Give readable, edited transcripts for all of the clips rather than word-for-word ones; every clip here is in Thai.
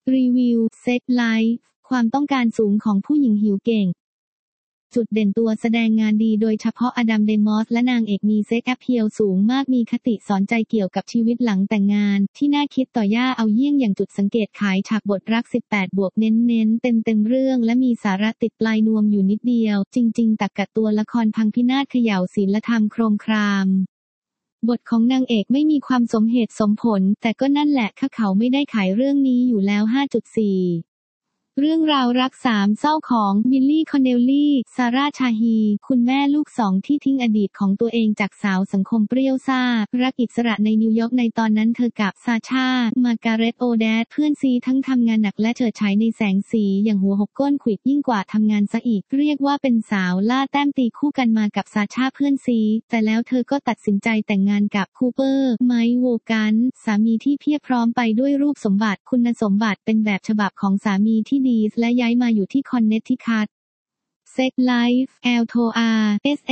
รีวิวเซ็กไลฟ์ความต้องการสูงของผู้หญิงหิวเก่งจุดเด่นตัวแสดงงานดีโดยเฉพาะอดัมเดมอสและนางเอกมีเซ็กแอพเพียลสูงมากมีคติสอนใจเกี่ยวกับชีวิตหลังแต่งงานที่น่าคิดต่อย่าเอาเยี่ยงอย่างจุดสังเกตขายฉากบทรัก18 บวกเน้นเต็มเรื่องและมีสาระติดปลายนวมอยู่นิดเดียวจริงๆตักกะตัวละครพังพินาศเขย่าศีลธรรมโครมครามบทของนางเอกไม่มีความสมเหตุสมผลแต่ก็นั่นแหละเขาไม่ได้ขายเรื่องนี้อยู่แล้ว 5.4เรื่องราวรักสามเศร้าของบิลลี่คอนเนลลี่ซาร่าชาฮีคุณแม่ลูกสองที่ทิ้งอดีตของตัวเองจากสาวสังคมเปรี้ยวซ่ารักอิสระในนิวยอร์กในตอนนั้นเธอกับซาชามาการ์เร็ตโอแดดเพื่อนซีทั้งทำงานหนักและเฉิดฉายในแสงสีอย่างหัวหกก้นขวิดยิ่งกว่าทำงานซะอีกเรียกว่าเป็นสาวล่าแต้มตีคู่กันมากับซาชาเพื่อนซีแต่แล้วเธอก็ตัดสินใจแต่งงานกับคูเปอร์ไมค์โวกันสามีที่เพียบพร้อมไปด้วยรูปสมบัติคุณสมบัติเป็นแบบฉบับของสามีที่ดีและย้ายมาอยู่ที่คอนเนตทิคัตเซ็กไลฟ์แอลโทอาร์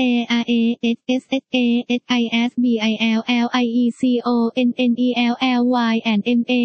SARASSASBILLIECONNELLY and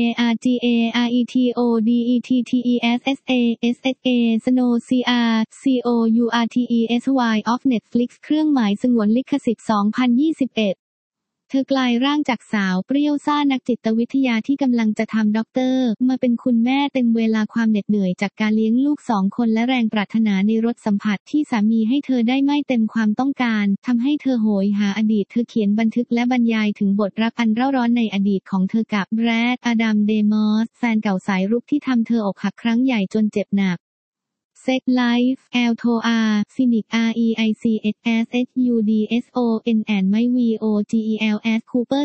MARGARETODETTESSA Snow CRCOURTESY of Netflix เครื่องหมายสงวนลิขสิทธิ์ 2021เธอกลายร่างจากสาวเปรี้ยวซ่านักจิตวิทยาที่กำลังจะทำด็อกเตอร์มาเป็นคุณแม่เต็มเวลาความเหน็ดเหนื่อยจากการเลี้ยงลูก2 คนและแรงปรารถนาในรสสัมผัสที่สามีให้เธอได้ไม่เต็มความต้องการทำให้เธอโหยหาอดีตเธอเขียนบันทึกและบรรยายถึงบทรักอันเร่าร้อนในอดีตของเธอกับแบรดอดัมเดมอสแฟนเก่าสายรุกที่ทำเธออกหักครั้งใหญ่จนเจ็บหนักเซ็กไลฟ์แอลโทอาร์ฟินิก REICSSHUDSON and ไม่ VOGELS Cooper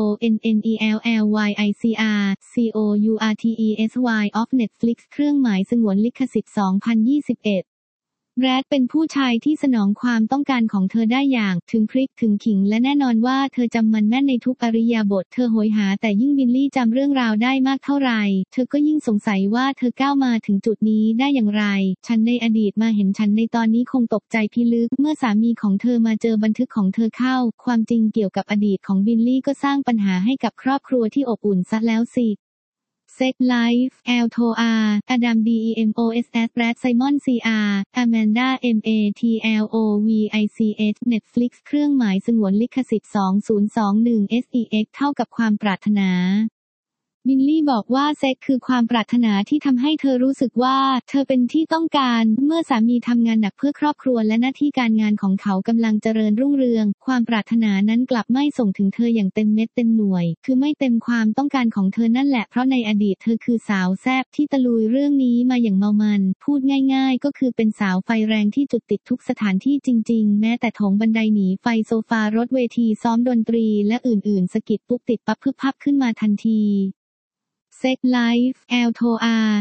CONNELLYCR COURTESY of Netflix เครื่องหมายสงวนลิขสิทธิ์ 2021แบรดเป็นผู้ชายที่สนองความต้องการของเธอได้อย่างถึงพริกถึงขิงและแน่นอนว่าเธอจำมันแม่นในทุกอริยาบถเธอโหยหาแต่ยิ่งบิลลี่จำเรื่องราวได้มากเท่าไหร่เธอก็ยิ่งสงสัยว่าเธอก้าวมาถึงจุดนี้ได้อย่างไรฉันในอดีตมาเห็นฉันในตอนนี้คงตกใจพิลึกเมื่อสามีของเธอมาเจอบันทึกของเธอเข้าความจริงเกี่ยวกับอดีตของบิลลี่ก็สร้างปัญหาให้กับครอบครัวที่อบอุ่นซะแล้วสิเซ็กไลฟ์แอลโทอาร์อดัม DEMOSS แบรดไซมอน CR อแมนดา MATLOVICH Netflix เครื่องหมายสงวนลิขสิทธิ์ 2021 SEX เท่ากับความปรารถนาบิลลี่บอกว่าเซ็กคือความปรารถนาที่ทำให้เธอรู้สึกว่าเธอเป็นที่ต้องการเมื่อสามีทำงานหนักเพื่อครอบครัวและหน้าที่การงานของเขากำลังเจริญรุ่งเรืองความปรารถนานั้นกลับไม่ส่งถึงเธออย่างเต็มเม็ดเต็มหน่วยคือไม่เต็มความต้องการของเธอนั่นแหละเพราะในอดีตเธอคือสาวแซ่บที่ตะลุยเรื่องนี้มาอย่างเมามันพูดง่ายๆก็คือเป็นสาวไฟแรงที่จุดติดทุกสถานที่จริงๆแม้แต่โถงบันไดหนีไฟโซฟารถเวทีซ้อมดนตรีและอื่นๆสะกิดปุ๊บติดปั๊บพึบพับขึ้นมาทันทีเซ็กไลฟ์แอลโทอาร์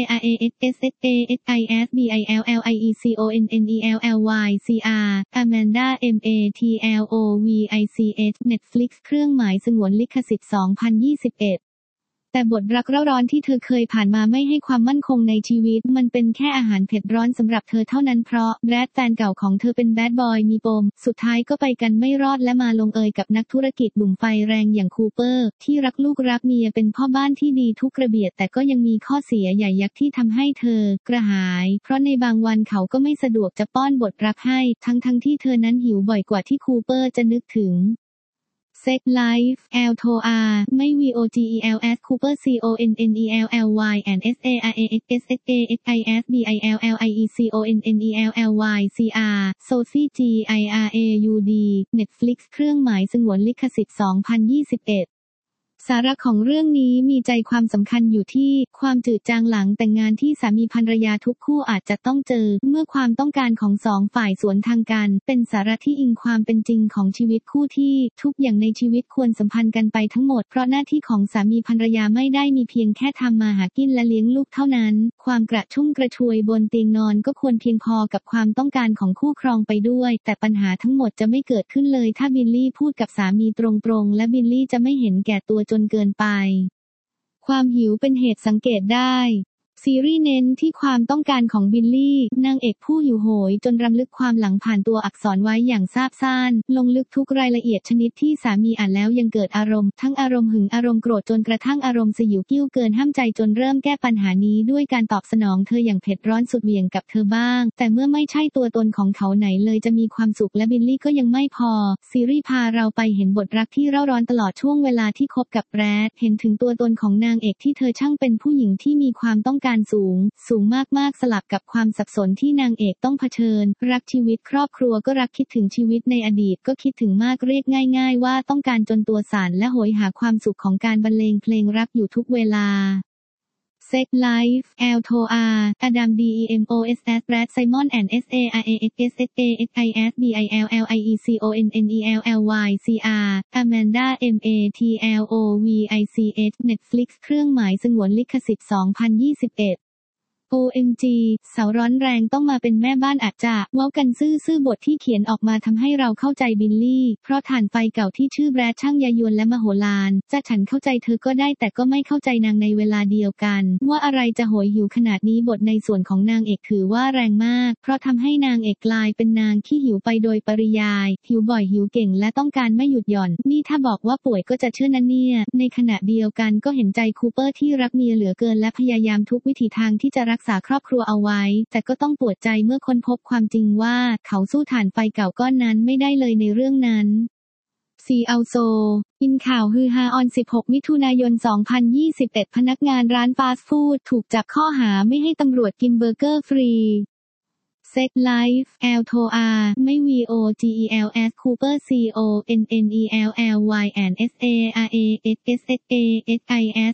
SARASSASBILLIECONNELLYCR อแมนดา MATLOVICH Netflix เครื่องหมายสงวนลิขสิทธิ์ 2021แต่บทรักเร่าร้อนที่เธอเคยผ่านมาไม่ให้ความมั่นคงในชีวิตมันเป็นแค่อาหารเผ็ดร้อนสำหรับเธอเท่านั้นเพราะแบรดแฟนเก่าของเธอเป็นแบดบอยมีปมสุดท้ายก็ไปกันไม่รอดและมาลงเอยกับนักธุรกิจหนุ่มไฟแรงอย่างคูเปอร์ที่รักลูกรักเมียเป็นพ่อบ้านที่ดีทุกระเบียดแต่ก็ยังมีข้อเสียใหญ่ยักษ์ที่ทำให้เธอกระหายเพราะในบางวันเขาก็ไม่สะดวกจะป้อนบทรักให้ทั้งที่เธอนั้นหิวบ่อยกว่าที่คูเปอร์จะนึกถึงเซ็กไลฟ์แอลโทอาร์ไม่ VOGELS Cooper CONNELLY and SARASSASBILLIECONNELLYCR Sophie GIRAUD Netflix เครื่องหมายสงวนลิขสิทธิ์ 2021สาระของเรื่องนี้มีใจความสำคัญอยู่ที่ความจืดจางหลังแต่งงานที่สามีภรรยาทุกคู่อาจจะต้องเจอเมื่อความต้องการของสองฝ่ายสวนทางกันเป็นสาระที่อิงความเป็นจริงของชีวิตคู่ที่ทุกอย่างในชีวิตควรสัมพันธ์กันไปทั้งหมดเพราะหน้าที่ของสามีภรรยาไม่ได้มีเพียงแค่ทำมาหากินและเลี้ยงลูกเท่านั้นความกระชุ่มกระชวยบนเตียงนอนก็ควรเพียงพอกับความต้องการของคู่ครองไปด้วยแต่ปัญหาทั้งหมดจะไม่เกิดขึ้นเลยถ้าบิลลี่พูดกับสามีตรงๆและบิลลี่จะไม่เห็นแก่ตัวจนเกินไปความหิวเป็นเหตุสังเกตได้ซีรีส์เน้นที่ความต้องการของบิลลี่นางเอกผู้หิวโหยจนรำลึกความหลังผ่านตัวอักษรไว้อย่างซาบซ่านลงลึกทุกรายละเอียดชนิดที่สามีอ่านแล้วยังเกิดอารมณ์ทั้งอารมณ์หึงอารมณ์โกรธจนกระทั่งอารมณ์สยิวกิ้วเกินห้ามใจจนเริ่มแก้ปัญหานี้ด้วยการตอบสนองเธออย่างเผ็ดร้อนสุดเหวี่ยงกับเธอบ้างแต่เมื่อไม่ใช่ตัวตนของเขาไหนเลยจะมีความสุขและบิลลี่ก็ยังไม่พอซีรีส์พาเราไปเห็นบทรักที่เร่าร้อนตลอดช่วงเวลาที่คบกับแบรดเห็นถึงตัวตนของนางเอกที่เธอช่างเป็นผู้หญิงที่มีความต้องการสูงมากๆสลับกับความสับสนที่นางเอกต้องเผชิญรักชีวิตครอบครัวก็รักคิดถึงชีวิตในอดีตก็คิดถึงมากเรียกง่ายๆว่าต้องการจนตัวสั่นและโหยหาความสุขของการบรรเลงเพลงรักอยู่ทุกเวลาSex Life L T O R Adam DEMOSS Brad Simon and SARAXSSAXIS BILLIECONNELLYCR Amanda MATLOVICH Netflix เครื่องหมายสงวนลิขสิทธิ์2021 OMG สาวร้อนแรงต้องมาเป็นแม่บ้านอาจจะเว้ากันซื่อบทที่เขียนออกมาทำให้เราเข้าใจบิลลี่เพราะฐานไฟเก่าที่ชื่อแบรดช่างยายวนและมโหฬารจะฉันเข้าใจเธอก็ได้แต่ก็ไม่เข้าใจนางในเวลาเดียวกันว่าอะไรจะโหยหิวขนาดนี้บทในส่วนของนางเอกถือว่าแรงมากเพราะทำให้นางเอกกลายเป็นนางขี้หิวไปโดยปริยายหิวบ่อยหิวเก่งและต้องการไม่หยุดหย่อนนี่ถ้าบอกว่าป่วยก็จะเชื่อนั่นเนี่ยในขณะเดียวกันก็เห็นใจคูเปอร์ที่รักเมียเหลือเกินและพยายามทุกวิถีทางที่จะรักษาครอบครัวเอาไว้แต่ก็ต้องปวดใจเมื่อค้นพบความจริงว่าเขาสู้ถ่านไฟเก่าก้อนนั้นไม่ได้เลยในเรื่องนั้นซีเอาโซอินข่าวฮือฮาออน16มิถุนายน2021พนักงานร้านฟาสต์ฟู้ดถูกจับข้อหาไม่ให้ตำรวจกินเบอร์เกอร์ฟรีSex Life L T O R ไม่ VOGELS Cooper CONNELLY and SARAXSSAXIS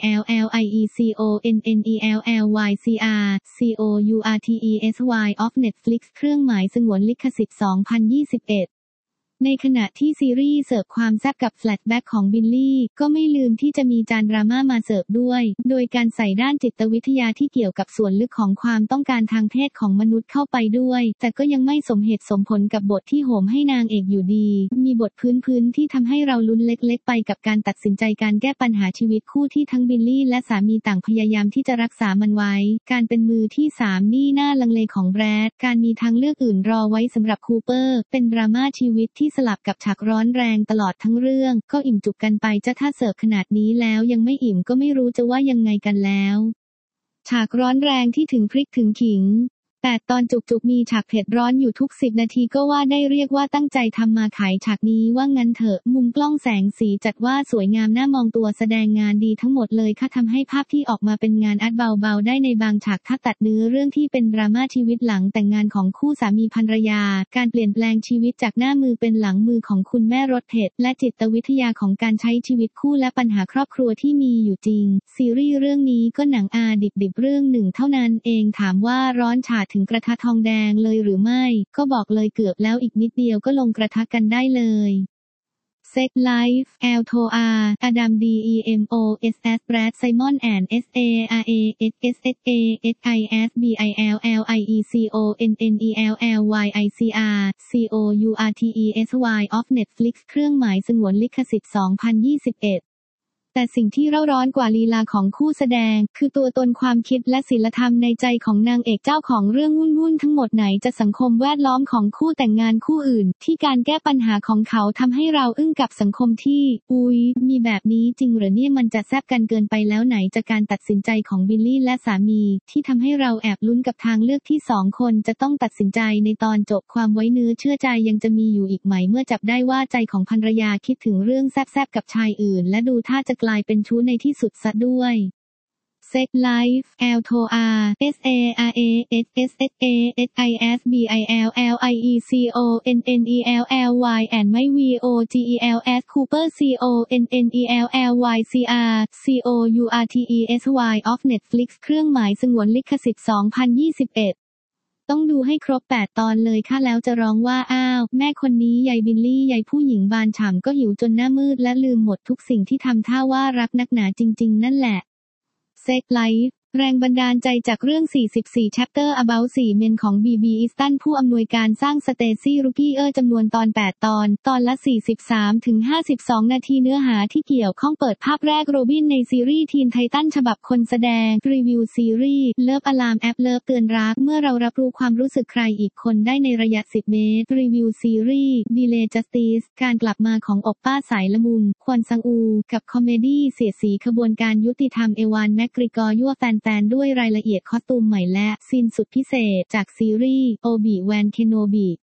BILLIECONNELLYCR COURTESY of Netflix เครื่องหมายสงวนลิขสิทธิ์2021ในขณะที่ซีรีส์เสิร์ฟความแซ่บกับแฟลชแบ็กของบิลลี่ก็ไม่ลืมที่จะมีจานดราม่ามาเสิร์ฟด้วยโดยการใส่ด้านจิตวิทยาที่เกี่ยวกับส่วนลึกของความต้องการทางเพศของมนุษย์เข้าไปด้วยแต่ก็ยังไม่สมเหตุสมผลกับบทที่โหมให้นางเอกอยู่ดีมีบทพื้นที่ทำให้เราลุ้นเล็กๆไปกับการตัดสินใจการแก้ปัญหาชีวิตคู่ที่ทั้งบิลลี่และสามีต่างพยายามที่จะรักษามันไว้การเป็นมือที่3นี่น่าลังเลของแบรดการมีทางเลือกอื่นรอไว้สำหรับคูเปอร์เป็นดราม่าชีวิตที่สลับกับฉากร้อนแรงตลอดทั้งเรื่องก็อิ่มจุกกันไปจะถ้าเสิร์ฟขนาดนี้แล้วยังไม่อิ่มก็ไม่รู้จะว่ายังไงกันแล้วฉากร้อนแรงที่ถึงพริกถึงขิง8 ตอนจุกมีฉากเผ็ดร้อนอยู่ทุก10 นาทีก็ว่าได้เรียกว่าตั้งใจทำมาขายฉากนี้ว่างั้นเถอะมุมกล้องแสงสีจัดว่าสวยงามน่ามองตัวแสดงงานดีทั้งหมดเลยค่ะทำให้ภาพที่ออกมาเป็นงานอาร์ตเบาๆได้ในบางฉากถ้าตัดเนื้อเรื่องที่เป็นดราม่าชีวิตหลังแต่งงานของคู่สามีภรรยาการเปลี่ยนแปลงชีวิตจากหน้ามือเป็นหลังมือของคุณแม่รสเผ็ดและจิตวิทยาของการใช้ชีวิตคู่และปัญหาครอบครัวที่มีอยู่จริงซีรีส์เรื่องนี้ก็หนังอาดิบเรื่องหนึ่งเท่านั้นเองถามว่าร้อนฉาถึงกระทะทองแดงเลยหรือไม่ก็บอกเลยเกือบแล้วอีกนิดเดียวก็ลงกระทะกันได้เลย Sex Life L T O R Adam DEMOSS Brad Simon and SARAXSSAXIS BILLIECONNELLYCR COURTESY of Netflix เครื่องหมายสงวนลิขสิทธิ์2021แต่สิ่งที่เร่าร้อนกว่าลีลาของคู่แสดงคือตัวตนความคิดและศีลธรรมในใจของนางเอกเจ้าของเรื่องวุ่นทั้งหมดไหนจะสังคมแวดล้อมของคู่แต่งงานคู่อื่นที่การแก้ปัญหาของเขาทำให้เราอึ้งกับสังคมที่อุ๊ยมีแบบนี้จริงเหรอเนี่ยมันจะแซ่บกันเกินไปแล้วไหนจะการตัดสินใจของบิลลี่และสามีที่ทำให้เราแอบลุ้นกับทางเลือกที่2 คนจะต้องตัดสินใจในตอนจบความไว้เนื้อเชื่อใจยังจะมีอยู่อีกไหมเมื่อจับได้ว่าใจของภรรยาคิดถึงเรื่องแซ่บๆกับชายอื่นและดูท่าจะกลายเป็นชู้ในที่สุดซะด้วย Sex Life L T O R SARAXSSAXIS BILLIECONNELLY and ไม่ VOGELS Cooper CONNELLYCR COURTESY of Netflix เครื่องหมายสงวนลิขสิทธิ์2021ต้องดูให้ครบ8 ตอนเลยค่ะแล้วจะร้องว่าอ้าวแม่คนนี้ยายบิลลี่ยายผู้หญิงบานฉ่ำก็หิวจนหน้ามืดและลืมหมดทุกสิ่งที่ทำท่าว่ารักนักหนาจริงๆนั่นแหละ Sex Life แรงบันดาลใจจากเรื่อง 44 Chapter About 4 Men ของ บี บี อิสตันผู้อำนวยการสร้าง Stacy Rookie จำนวนตอน 8 ตอนละ 43-52 นาทีเนื้อหาที่เกี่ยวข้องเปิดภาพแรกโรบินในซีรีส์ทีนไททันฉบับคนแสดง รีวิวซีรีส์ เลิฟอะลามแอปเลิฟเตือนรักเมื่อเรารับรู้ความรู้สึกใครอีกคนได้ในระยะ 10 เมตร รีวิวซีรีส์ Delay Justice การกลับมาของโอปป้าสายละมุน ควอนซังอู กับคอมเมดี้เสียดสีขบวนการยุติธรรมเอวานแมกกริกอร์ยั่วแฟนๆด้วยรายละเอียดคอสตูมใหม่และซีนสุดพิเศษจากซีรีส์ โอบิแวน เคโนบิ